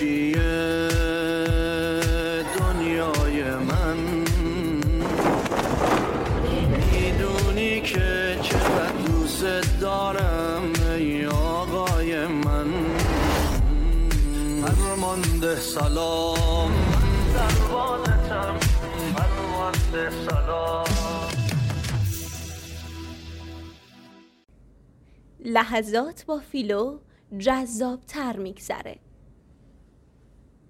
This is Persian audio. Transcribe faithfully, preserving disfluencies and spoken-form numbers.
خاموشی دنیای من، میدونی که چقدر دوست دارم ای آقای من. فرمانده سلام، من دروازتم، فرمانده سلام. لحظات با فیلو جذاب تر میگذره.